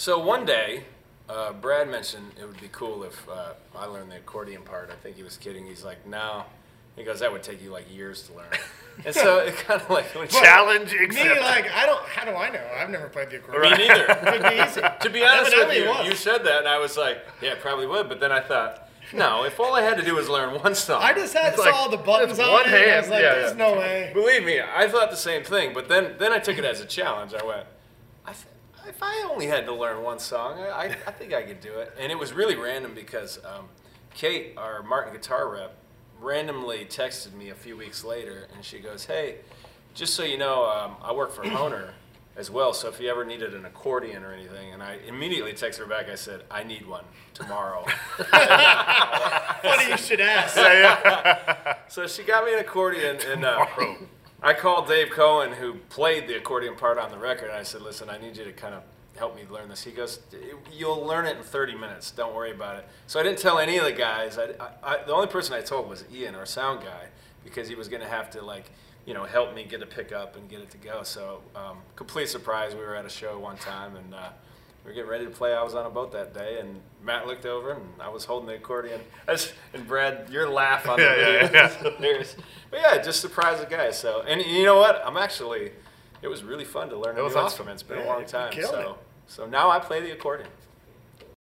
So one day, Brad mentioned it would be cool if I learned the accordion part. I think he was kidding. He's like, no. He goes, that would take you like years to learn. And so it kind of like challenge Me, accepted. like, how do I know? I've never played the accordion. Me neither. It would be easy. To be honest with Evidently it you, was. you said that, and I was like, yeah, it probably would. But then I thought, no, if all I had to do was learn one song. I just had It's like, saw the buttons it's on one it. And I was hand, like, yeah, there's yeah. no way. Believe me, I thought the same thing. But then I took it as a challenge. I went, if I only had to learn one song, I think I could do it. And it was really random because Kate, our Martin guitar rep, randomly texted me a few weeks later, and she goes, hey, just so you know, I work for Honer as well, so if you ever needed an accordion or anything, and I immediately texted her back, I said, I need one tomorrow. Funny you should ask. So she got me an accordion, and I called Dave Cohen, who played the accordion part on the record, and I said, listen, I need you to kind of help me learn this. He goes, you'll learn it in 30 minutes. Don't worry about it. So I didn't tell any of the guys. The only person I told was Ian, our sound guy, because he was going to have to, like, you know, help me get a pickup and get it to go. So complete surprise. We were at a show one time, and we were getting ready to play. I was on a boat that day, and Matt looked over, and I was holding the accordion. And Brad, your laugh on the video is hilarious. But yeah, just surprised the guys. So, and you know what? It was really fun to learn a new was awesome. instrument. It's been a long time. killed it. So now I play the accordion.